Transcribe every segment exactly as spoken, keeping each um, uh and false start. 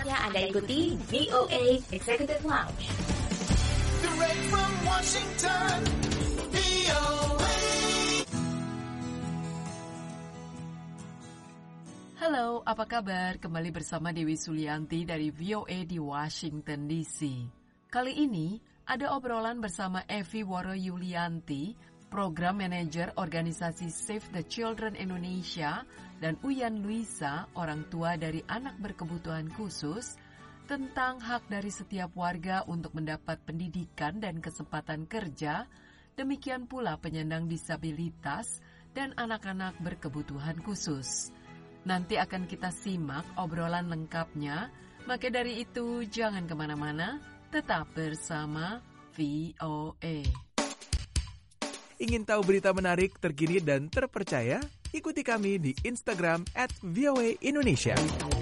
Saatnya Anda ikuti V O A Executive Lounge. Direct from Washington, V O A. Halo, apa kabar? Kembali bersama Dewi Sulianti dari V O A di Washington D C. Kali ini ada obrolan bersama Evi Woro Yulianti, Program Manager Organisasi Save the Children Indonesia, dan Uyan Luisa, orang tua dari anak berkebutuhan khusus, tentang hak dari setiap warga untuk mendapat pendidikan dan kesempatan kerja, demikian pula penyandang disabilitas dan anak-anak berkebutuhan khusus. Nanti akan kita simak obrolan lengkapnya, maka dari itu jangan kemana-mana, tetap bersama V O A. Ingin tahu berita menarik, terkini, dan terpercaya? Ikuti kami di Instagram at V O A Indonesia.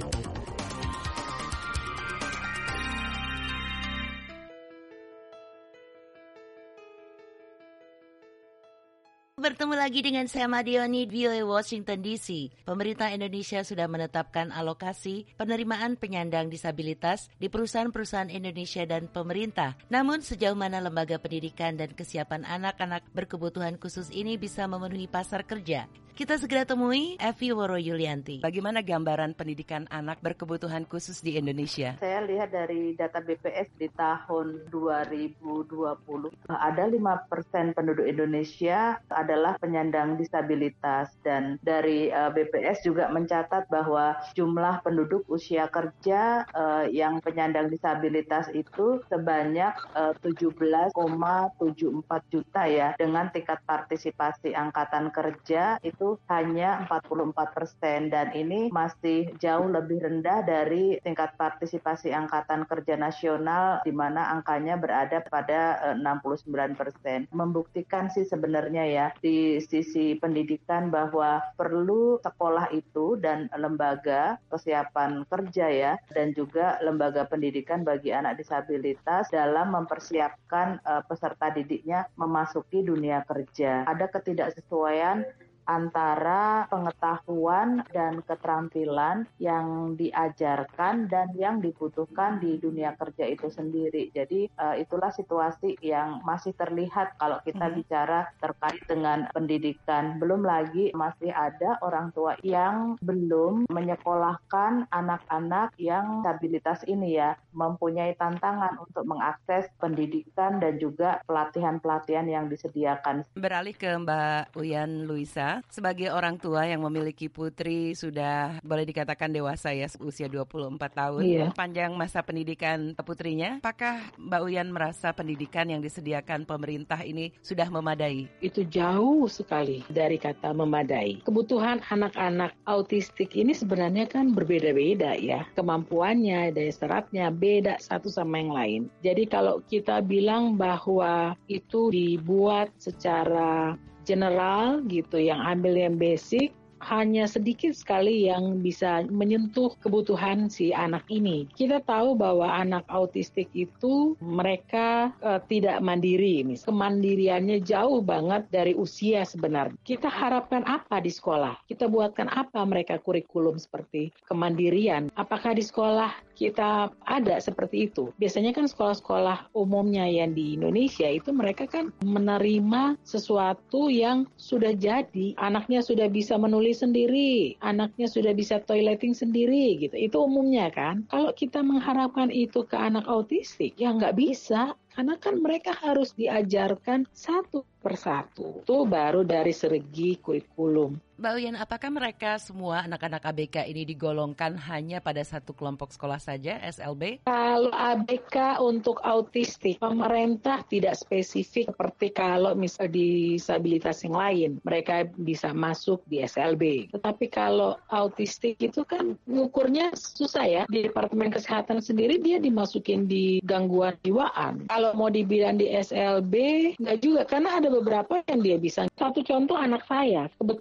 Bertemu lagi dengan saya Madioni di V O A Washington D C. Pemerintah Indonesia sudah menetapkan alokasi penerimaan penyandang disabilitas di perusahaan-perusahaan Indonesia dan pemerintah. Namun sejauh mana lembaga pendidikan dan kesiapan anak-anak berkebutuhan khusus ini bisa memenuhi pasar kerja? Kita segera temui Evi Woro Yulianti. Bagaimana gambaran pendidikan anak berkebutuhan khusus di Indonesia? Saya lihat dari data B P S di tahun dua ribu dua puluh, ada lima persen penduduk Indonesia adalah penyandang disabilitas, dan dari uh, B P S juga mencatat bahwa jumlah penduduk usia kerja uh, yang penyandang disabilitas itu sebanyak uh, tujuh belas koma tujuh empat juta ya, dengan tingkat partisipasi angkatan kerja itu hanya empat puluh empat persen, dan ini masih jauh lebih rendah dari tingkat partisipasi angkatan kerja nasional di mana angkanya berada pada enam puluh sembilan persen. Membuktikan sih sebenarnya ya di sisi pendidikan bahwa perlu sekolah itu dan lembaga kesiapan kerja ya, dan juga lembaga pendidikan bagi anak disabilitas dalam mempersiapkan uh, peserta didiknya memasuki dunia kerja. Ada ketidaksesuaian antara pengetahuan dan keterampilan yang diajarkan dan yang dibutuhkan di dunia kerja itu sendiri. Jadi uh, itulah situasi yang masih terlihat kalau kita hmm. bicara terkait dengan pendidikan. Belum lagi masih ada orang tua yang belum menyekolahkan anak-anak yang disabilitas ini ya, mempunyai tantangan untuk mengakses pendidikan dan juga pelatihan-pelatihan yang disediakan. Beralih ke Mbak Uyan Luisa. Sebagai orang tua yang memiliki putri sudah boleh dikatakan dewasa ya, usia dua puluh empat tahun, iya. Panjang masa pendidikan putrinya, apakah Mbak Uyan merasa pendidikan yang disediakan pemerintah ini sudah memadai? Itu jauh sekali dari kata memadai. Kebutuhan anak-anak autistik ini sebenarnya kan berbeda-beda ya, kemampuannya, daya serapnya beda satu sama yang lain. Jadi kalau kita bilang bahwa itu dibuat secara general gitu, yang ambil yang basic, hanya sedikit sekali yang bisa menyentuh kebutuhan si anak ini. Kita tahu bahwa anak autistik itu mereka uh, tidak mandiri, mis. Kemandiriannya jauh banget dari usia sebenarnya. Kita harapkan apa di sekolah? Kita buatkan apa mereka kurikulum seperti kemandirian? Apakah di sekolah kita ada seperti itu? Biasanya kan sekolah-sekolah umumnya yang di Indonesia itu mereka kan menerima sesuatu yang sudah jadi, anaknya sudah bisa menulis sendiri, anaknya sudah bisa toileting sendiri gitu. Itu umumnya kan. Kalau kita mengharapkan itu ke anak autistik, ya nggak bisa. Karena kan mereka harus diajarkan satu persatu. Itu baru dari segi kurikulum. Mbak Uyan, apakah mereka semua anak-anak A B K ini digolongkan hanya pada satu kelompok sekolah saja, S L B? Kalau A B K untuk autistik, pemerintah tidak spesifik seperti kalau misalnya disabilitas yang lain, mereka bisa masuk di S L B. Tetapi kalau autistik itu kan ngukurnya susah ya. Di Departemen Kesehatan sendiri dia dimasukin di gangguan jiwaan. Kalau mau dibilang di S L B, nggak juga, karena ada beberapa yang dia bisa. Satu contoh anak saya, kebetulan yang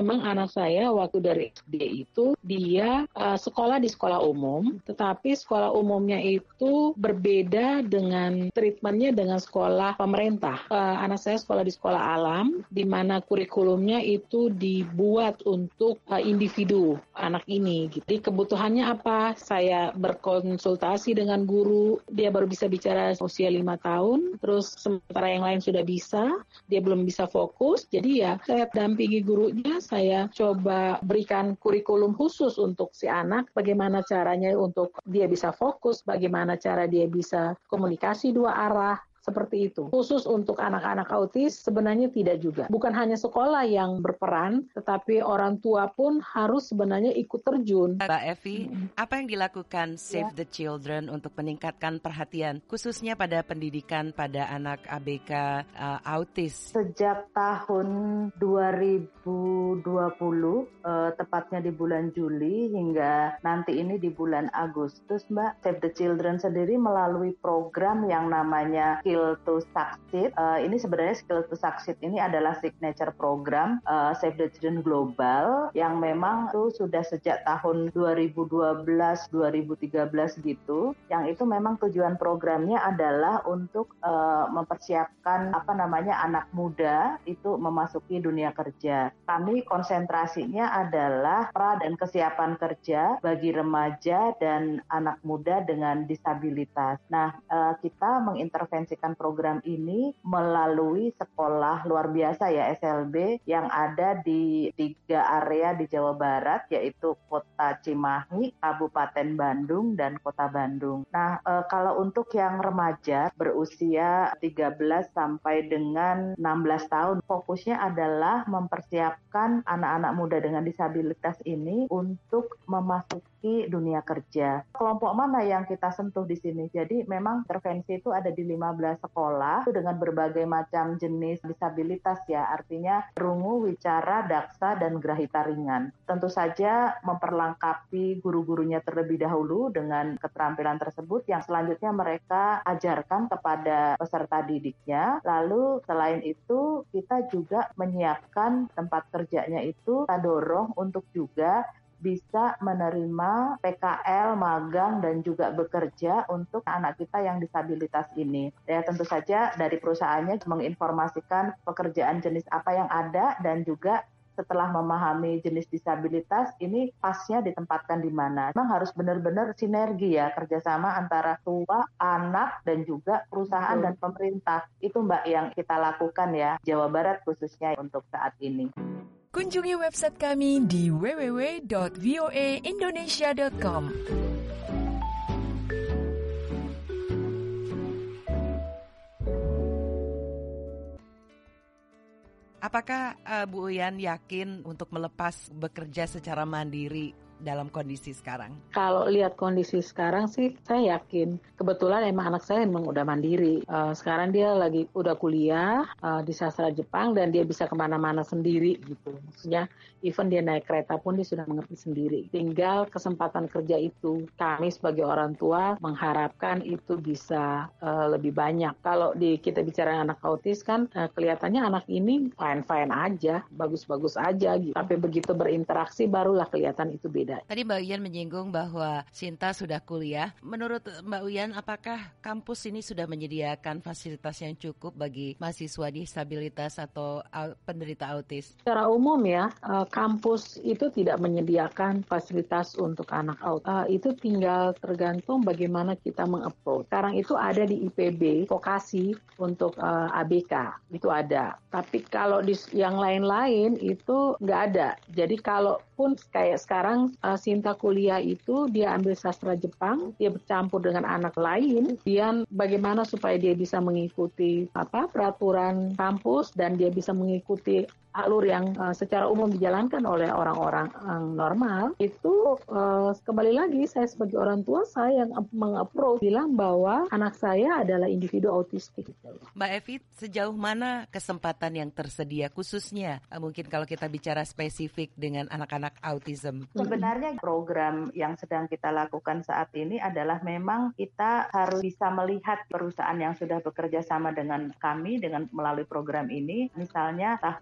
memang anak saya waktu dari S D itu dia uh, sekolah di sekolah umum, tetapi sekolah umumnya itu berbeda dengan treatmentnya dengan sekolah pemerintah. Uh, anak saya sekolah di sekolah alam, di mana kurikulumnya itu dibuat untuk uh, individu anak ini. Jadi kebutuhannya apa? Saya berkonsultasi dengan guru, dia baru bisa bicara usia lima tahun, terus sementara yang lain sudah bisa, dia belum bisa fokus. Jadi ya saya dampingi gurunya, saya coba berikan kurikulum khusus untuk si anak, bagaimana caranya untuk dia bisa fokus, bagaimana cara dia bisa komunikasi dua arah. Seperti itu. Khusus untuk anak-anak autis sebenarnya tidak juga. Bukan hanya sekolah yang berperan, tetapi orang tua pun harus sebenarnya ikut terjun. Mbak Evi, hmm. apa yang dilakukan Save ya. the Children untuk meningkatkan perhatian, khususnya pada pendidikan pada anak A B K uh, autis? Sejak tahun dua ribu dua puluh, uh, tepatnya di bulan Juli hingga nanti ini di bulan Agustus, Mbak, Save the Children sendiri melalui program yang namanya Skill to Succeed. Uh, ini sebenarnya Skill to Succeed ini adalah signature program uh, Save the Children Global yang memang itu sudah sejak tahun dua ribu dua belas dua ribu tiga belas gitu. Yang itu memang tujuan programnya adalah untuk uh, mempersiapkan apa namanya anak muda itu memasuki dunia kerja. Kami konsentrasinya adalah pra dan kesiapan kerja bagi remaja dan anak muda dengan disabilitas. Nah, uh, kita mengintervensikan program ini melalui sekolah luar biasa ya S L B yang ada di tiga area di Jawa Barat, yaitu Kota Cimahi, Kabupaten Bandung, dan Kota Bandung. Nah, e, kalau untuk yang remaja berusia tiga belas sampai dengan enam belas tahun, fokusnya adalah mempersiapkan anak-anak muda dengan disabilitas ini untuk memasuki dunia kerja. Kelompok mana yang kita sentuh di sini? Jadi memang intervensi itu ada di lima belas sekolah dengan berbagai macam jenis disabilitas ya, artinya rungu, wicara, daksa, dan grahita ringan. Tentu saja memperlengkapi guru-gurunya terlebih dahulu dengan keterampilan tersebut yang selanjutnya mereka ajarkan kepada peserta didiknya. Lalu selain itu kita juga menyiapkan tempat kerjanya itu kita dorong untuk juga bisa menerima P K L, magang, dan juga bekerja untuk anak kita yang disabilitas ini. Ya, tentu saja dari perusahaannya menginformasikan pekerjaan jenis apa yang ada dan juga setelah memahami jenis disabilitas ini pasnya ditempatkan di mana. Memang harus benar-benar sinergi ya, kerjasama antara tua, anak, dan juga perusahaan hmm. dan pemerintah. Itu Mbak yang kita lakukan ya, Jawa Barat khususnya untuk saat ini. Kunjungi website kami di w w w dot v o a indonesia dot com. Apakah uh, Bu Uyan yakin untuk melepas bekerja secara mandiri dalam kondisi sekarang? Kalau lihat kondisi sekarang sih saya yakin. Kebetulan emang anak saya emang udah mandiri. Uh, sekarang dia lagi udah kuliah uh, di sastra Jepang dan dia bisa kemana-mana sendiri gitu. Maksudnya even dia naik kereta pun dia sudah mengerti sendiri. Tinggal kesempatan kerja itu kami sebagai orang tua mengharapkan itu bisa uh, lebih banyak. Kalau di kita bicara anak autis kan uh, kelihatannya anak ini fine-fine aja, bagus-bagus aja gitu. Tapi begitu berinteraksi barulah kelihatan itu beda. Tadi Mbak Uyan menyinggung bahwa Sinta sudah kuliah. Menurut Mbak Uyan, apakah kampus ini sudah menyediakan fasilitas yang cukup bagi mahasiswa disabilitas atau penderita autis? Secara umum ya, kampus itu tidak menyediakan fasilitas untuk anak autis. Itu tinggal tergantung bagaimana kita meng-approach. Sekarang itu ada di I P B, vokasi untuk A B K. Itu ada. Tapi kalau di yang lain-lain itu nggak ada. Jadi kalaupun kayak sekarang Uh, Sinta kuliah itu dia ambil sastra Jepang, dia bercampur dengan anak lain, kemudian bagaimana supaya dia bisa mengikuti apa peraturan kampus dan dia bisa mengikuti alur yang uh, secara umum dijalankan oleh orang-orang yang normal, itu uh, kembali lagi saya sebagai orang tua saya yang meng-approach bilang bahwa anak saya adalah individu autistik. Mbak Evi, sejauh mana kesempatan yang tersedia khususnya uh, mungkin kalau kita bicara spesifik dengan anak-anak autism? Sebenarnya program yang sedang kita lakukan saat ini adalah memang kita harus bisa melihat perusahaan yang sudah bekerja sama dengan kami dengan melalui program ini, misalnya ketahui jenis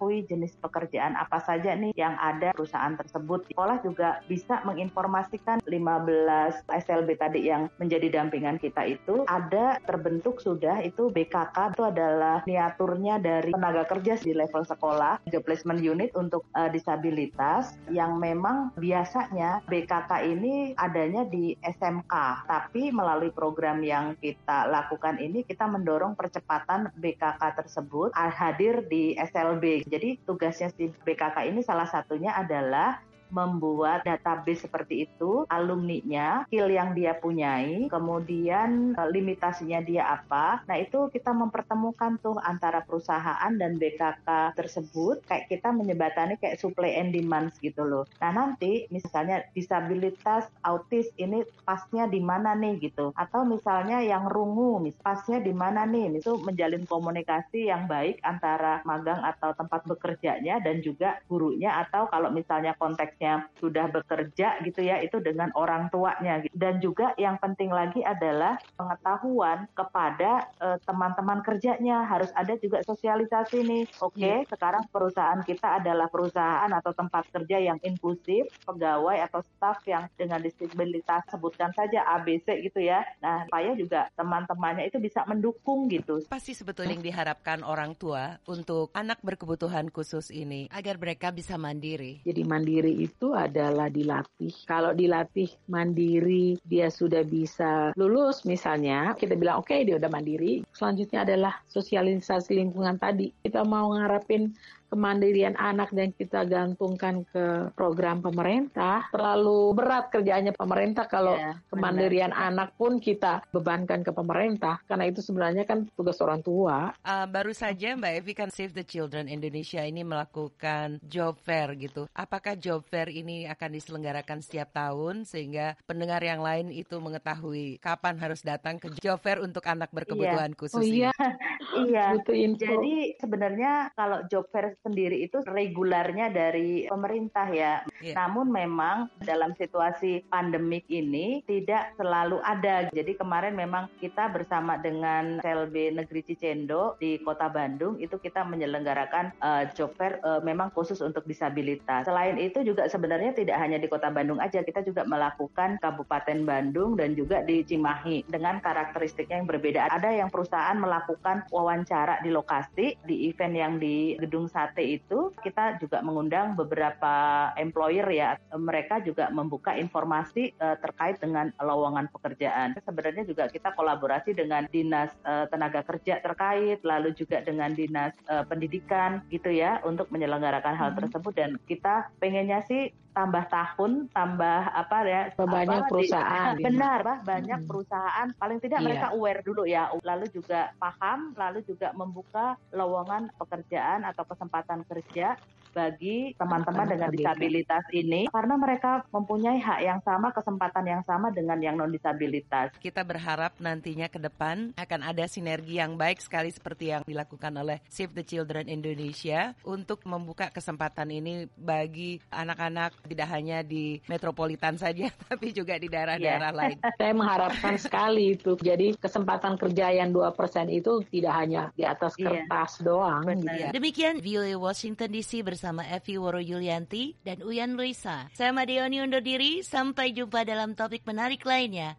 jenis pekerjaan apa saja nih yang ada perusahaan tersebut. Sekolah juga bisa menginformasikan lima belas S L B tadi yang menjadi dampingan kita itu ada terbentuk sudah itu B K K, itu adalah miniaturnya dari tenaga kerja di level sekolah, job placement unit untuk uh, disabilitas yang memang biasanya B K K ini adanya di S M K, tapi melalui program yang kita lakukan ini kita mendorong percepatan B K K tersebut hadir di S L B. Jadi tugasnya si B K K ini salah satunya adalah membuat database seperti itu, alumninya, skill yang dia punyai, kemudian limitasinya dia apa. Nah itu kita mempertemukan tuh antara perusahaan dan B K K tersebut, kayak kita menyebatani kayak supply and demand gitu loh. Nah nanti misalnya disabilitas autis ini pasnya di mana nih gitu, atau misalnya yang rungu, pasnya di mana nih, itu menjalin komunikasi yang baik antara magang atau tempat bekerjanya dan juga gurunya, atau kalau misalnya konteksnya sudah bekerja gitu ya, itu dengan orang tuanya. Dan juga yang penting lagi adalah pengetahuan kepada uh, teman-teman kerjanya, harus ada juga sosialisasi nih. Oke, okay, yeah. Sekarang perusahaan kita adalah perusahaan atau tempat kerja yang inklusif, pegawai atau staf yang dengan disabilitas sebutkan saja A B C gitu ya. Nah, supaya juga teman-temannya itu bisa mendukung gitu. Pasti sebetulnya yang diharapkan orang tua untuk anak berkebutuhan khusus ini agar mereka bisa mandiri. Jadi mandiri itu itu adalah dilatih. Kalau dilatih mandiri, dia sudah bisa lulus misalnya, kita bilang oke okay, dia udah mandiri. Selanjutnya adalah sosialisasi lingkungan tadi. Kita mau ngarepin kemandirian anak dan kita gantungkan ke program pemerintah, terlalu berat kerjaannya pemerintah kalau ya, kemandirian benar. Anak pun kita bebankan ke pemerintah, karena itu sebenarnya kan tugas orang tua. Uh, baru saja Mbak Evi kan Save the Children Indonesia ini melakukan job fair gitu. Apakah job fair ini akan diselenggarakan setiap tahun sehingga pendengar yang lain itu mengetahui kapan harus datang ke job fair untuk anak berkebutuhan iya. khusus oh, ini? Iya, iya. Jadi sebenarnya kalau job fair sendiri itu regularnya dari pemerintah ya. Yeah. Namun memang dalam situasi pandemik ini tidak selalu ada. Jadi kemarin memang kita bersama dengan S L B Negeri Cicendo di Kota Bandung itu kita menyelenggarakan uh, job fair uh, memang khusus untuk disabilitas. Selain itu juga sebenarnya tidak hanya di Kota Bandung aja, kita juga melakukan Kabupaten Bandung dan juga di Cimahi dengan karakteristiknya yang berbeda. Ada yang perusahaan melakukan wawancara di lokasi, di event yang di Gedung Sate itu kita juga mengundang beberapa employer ya, mereka juga membuka informasi uh, terkait dengan lowongan pekerjaan. Sebenarnya juga kita kolaborasi dengan dinas uh, tenaga kerja terkait, lalu juga dengan dinas uh, pendidikan gitu ya untuk menyelenggarakan hal tersebut, dan kita pengennya sih tambah tahun, tambah apa ya? Banyak apa, perusahaan. Di, benar, bah, banyak hmm. perusahaan. Paling tidak iya. mereka aware dulu ya, lalu juga paham, lalu juga membuka lowongan pekerjaan atau kesempatan kerja bagi teman-teman dengan disabilitas ini, karena mereka mempunyai hak yang sama, kesempatan yang sama dengan yang non-disabilitas. Kita berharap nantinya ke depan akan ada sinergi yang baik sekali seperti yang dilakukan oleh Save the Children Indonesia untuk membuka kesempatan ini bagi anak-anak tidak hanya di metropolitan saja, tapi juga di daerah-daerah yeah. lain. Saya mengharapkan sekali itu. Jadi kesempatan kerja yang dua persen itu tidak hanya di atas kertas yeah. doang. Gitu. Demikian V O A Washington D C bersama Evi Woro Yulianti dan Uyan Luisa. Saya Madioni undur diri, sampai jumpa dalam topik menarik lainnya.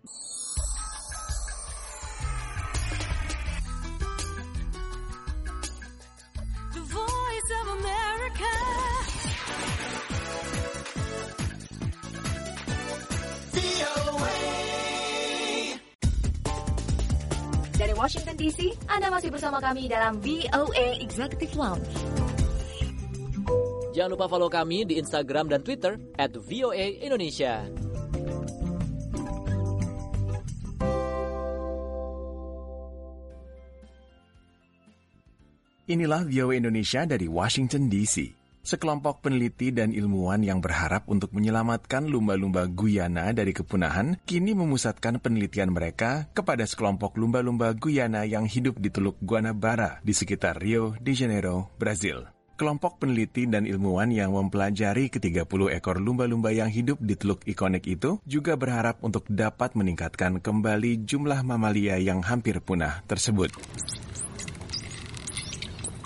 The Voice of America. V O A. Dari Washington D C, Anda masih bersama kami dalam V O A Executive Lounge. Jangan lupa follow kami di Instagram dan Twitter at V O A Indonesia. Inilah V O A Indonesia dari Washington D C. Sekelompok peneliti dan ilmuwan yang berharap untuk menyelamatkan lumba-lumba Guyana dari kepunahan, kini memusatkan penelitian mereka kepada sekelompok lumba-lumba Guyana yang hidup di Teluk Guanabara di sekitar Rio de Janeiro, Brazil. Kelompok peneliti dan ilmuwan yang mempelajari ke tiga puluh ekor lumba-lumba yang hidup di teluk ikonik itu juga berharap untuk dapat meningkatkan kembali jumlah mamalia yang hampir punah tersebut.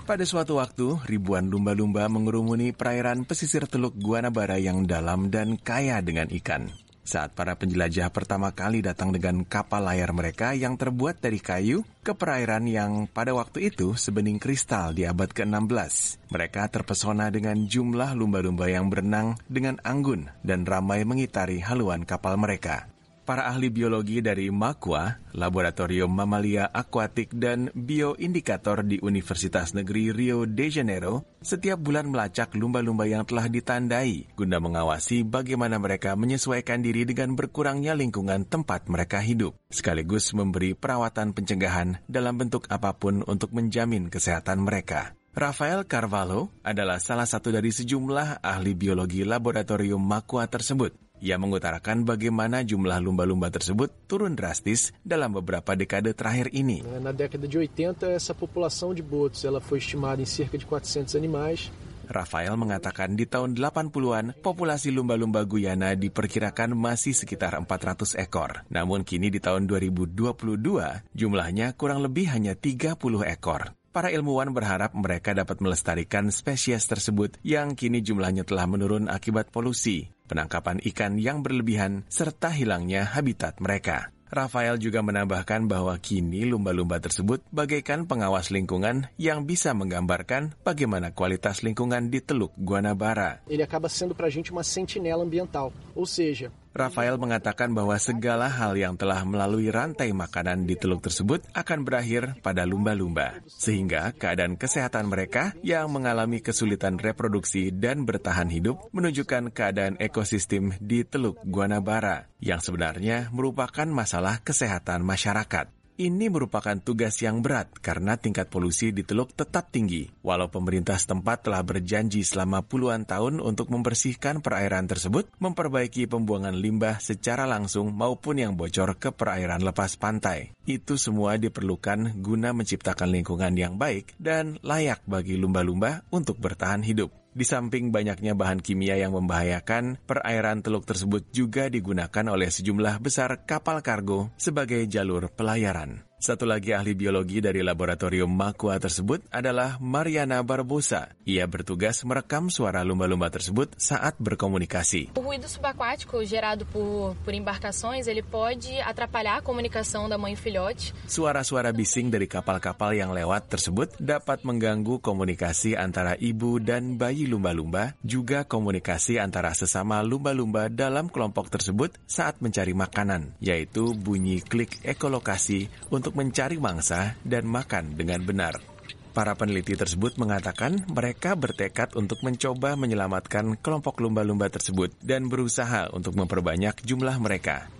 Pada suatu waktu, ribuan lumba-lumba mengerumuni perairan pesisir Teluk Guanabara yang dalam dan kaya dengan ikan. Saat para penjelajah pertama kali datang dengan kapal layar mereka yang terbuat dari kayu ke perairan yang pada waktu itu sebening kristal di abad ke-enam belas. Mereka terpesona dengan jumlah lumba-lumba yang berenang dengan anggun dan ramai mengitari haluan kapal mereka. Para ahli biologi dari Makua, Laboratorium Mamalia Akuatik dan Bioindikator di Universitas Negeri Rio de Janeiro, setiap bulan melacak lumba-lumba yang telah ditandai guna mengawasi bagaimana mereka menyesuaikan diri dengan berkurangnya lingkungan tempat mereka hidup, sekaligus memberi perawatan pencegahan dalam bentuk apapun untuk menjamin kesehatan mereka. Rafael Carvalho adalah salah satu dari sejumlah ahli biologi laboratorium Makua tersebut. Ia mengutarakan bagaimana jumlah lumba-lumba tersebut turun drastis dalam beberapa dekade terakhir ini. Na década de oitenta, essa população de botos ela foi estimada em cerca de quatrocentos animais. Rafael mengatakan di tahun delapan puluhan, populasi lumba-lumba Guyana diperkirakan masih sekitar empat ratus ekor. Namun kini di tahun dua ribu dua puluh dua, jumlahnya kurang lebih hanya tiga puluh ekor. Para ilmuwan berharap mereka dapat melestarikan spesies tersebut yang kini jumlahnya telah menurun akibat polusi, penangkapan ikan yang berlebihan, serta hilangnya habitat mereka. Rafael juga menambahkan bahwa kini lumba-lumba tersebut bagaikan pengawas lingkungan yang bisa menggambarkan bagaimana kualitas lingkungan di Teluk Guanabara. Ele acaba sendo pra gente uma sentinela ambiental, ou seja, Rafael mengatakan bahwa segala hal yang telah melalui rantai makanan di teluk tersebut akan berakhir pada lumba-lumba, sehingga keadaan kesehatan mereka yang mengalami kesulitan reproduksi dan bertahan hidup menunjukkan keadaan ekosistem di Teluk Guanabara, yang sebenarnya merupakan masalah kesehatan masyarakat. Ini merupakan tugas yang berat karena tingkat polusi di teluk tetap tinggi. Walau pemerintah setempat telah berjanji selama puluhan tahun untuk membersihkan perairan tersebut, memperbaiki pembuangan limbah secara langsung maupun yang bocor ke perairan lepas pantai. Itu semua diperlukan guna menciptakan lingkungan yang baik dan layak bagi lumba-lumba untuk bertahan hidup. Di samping banyaknya bahan kimia yang membahayakan, perairan teluk tersebut juga digunakan oleh sejumlah besar kapal kargo sebagai jalur pelayaran. Satu lagi ahli biologi dari laboratorium Makua tersebut adalah Mariana Barbosa. Ia bertugas merekam suara lumba-lumba tersebut saat berkomunikasi. O ruído subaquático gerado por, por embarcações, ele pode atrapalhar a comunicação da mãe e filhote. Suara-suara bising dari kapal-kapal yang lewat tersebut dapat mengganggu komunikasi antara ibu dan bayi lumba-lumba, juga komunikasi antara sesama lumba-lumba dalam kelompok tersebut saat mencari makanan, yaitu bunyi klik ekolokasi untuk untuk mencari mangsa dan makan dengan benar. Para peneliti tersebut mengatakan mereka bertekad untuk mencoba menyelamatkan kelompok lumba-lumba tersebut dan berusaha untuk memperbanyak jumlah mereka.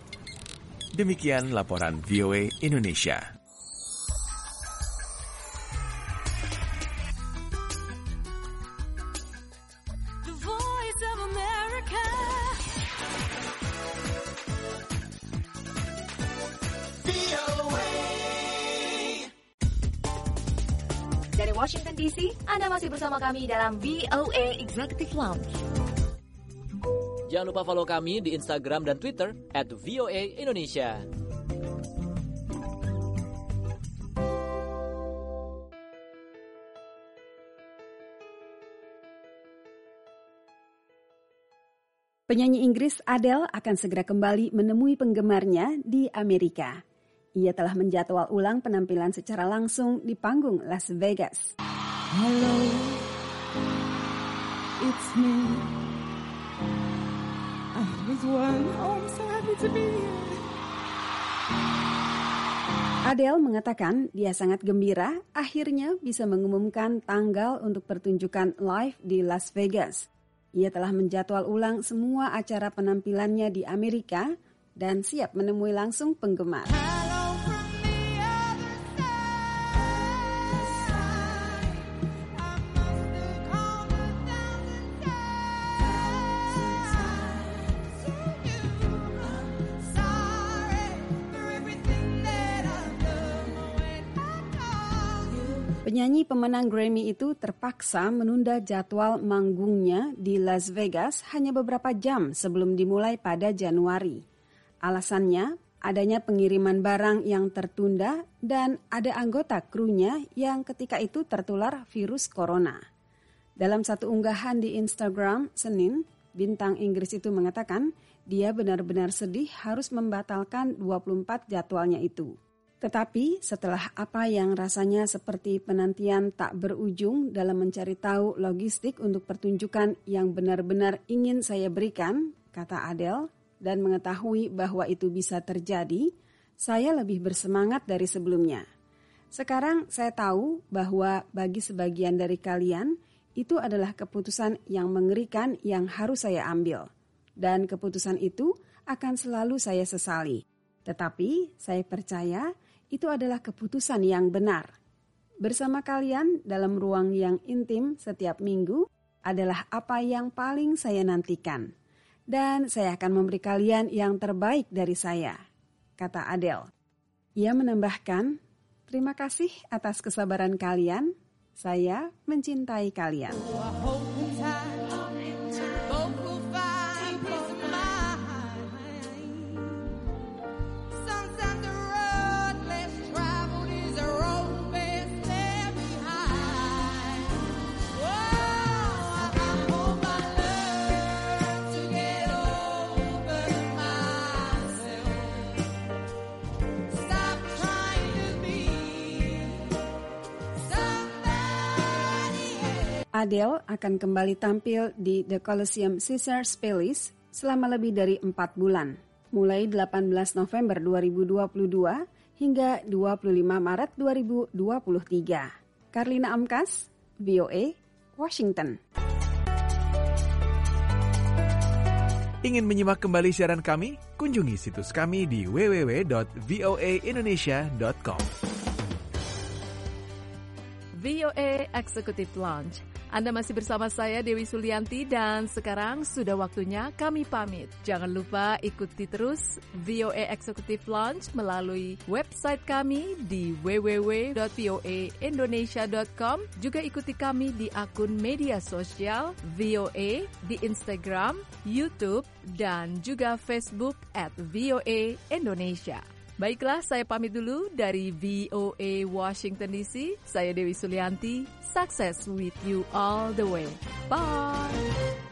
Demikian laporan V O A Indonesia. The Voice of America. Dari Washington D C, Anda masih bersama kami dalam V O A Executive Lounge. Jangan lupa follow kami di Instagram dan Twitter at V O A Indonesia. Penyanyi Inggris Adele akan segera kembali menemui penggemarnya di Amerika. Ia telah menjadwal ulang penampilan secara langsung di panggung Las Vegas. Hello, it's me. I was one, oh, I'm so happy to be here. Adele mengatakan dia sangat gembira akhirnya bisa mengumumkan tanggal untuk pertunjukan live di Las Vegas. Ia telah menjadwal ulang semua acara penampilannya di Amerika dan siap menemui langsung penggemar. Penyanyi pemenang Grammy itu terpaksa menunda jadwal manggungnya di Las Vegas hanya beberapa jam sebelum dimulai pada Januari. Alasannya, adanya pengiriman barang yang tertunda, dan ada anggota krunya yang ketika itu tertular virus corona. Dalam satu unggahan di Instagram Senin, bintang Inggris itu mengatakan dia benar-benar sedih harus membatalkan dua puluh empat jadwalnya itu. Tetapi setelah apa yang rasanya seperti penantian tak berujung dalam mencari tahu logistik untuk pertunjukan yang benar-benar ingin saya berikan, kata Adele, dan mengetahui bahwa itu bisa terjadi, saya lebih bersemangat dari sebelumnya. Sekarang saya tahu bahwa bagi sebagian dari kalian, itu adalah keputusan yang mengerikan yang harus saya ambil. Dan keputusan itu akan selalu saya sesali. Tetapi saya percaya itu adalah keputusan yang benar. Bersama kalian dalam ruang yang intim setiap minggu adalah apa yang paling saya nantikan. Dan saya akan memberi kalian yang terbaik dari saya, kata Adele. Ia menambahkan, terima kasih atas kesabaran kalian, saya mencintai kalian. Adele akan kembali tampil di The Colosseum Caesars Palace selama lebih dari empat bulan, mulai delapan belas November dua ribu dua puluh dua hingga dua puluh lima Maret dua ribu dua puluh tiga. Karlina Amkas, V O A, Washington. Ingin menyimak kembali siaran kami? Kunjungi situs kami di w w w dot v o a indonesia dot com. V O A Executive Lounge. Anda masih bersama saya Dewi Sulianti dan sekarang sudah waktunya kami pamit. Jangan lupa ikuti terus V O A Executive Lounge melalui website kami di w w w dot v o a indonesia dot com. Juga ikuti kami di akun media sosial V O A di Instagram, YouTube, dan juga Facebook at V O A Indonesia. Baiklah, saya pamit dulu dari V O A Washington D C. Saya Dewi Sulianti. Success with you all the way. Bye!